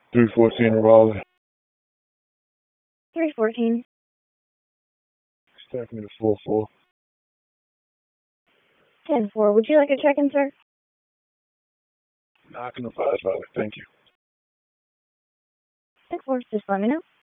314 Raleigh. 314. Staff me to 4-4. 10-4. Would you like a check-in, sir? I can advise about it. Thank you. 10-4. Just let me know.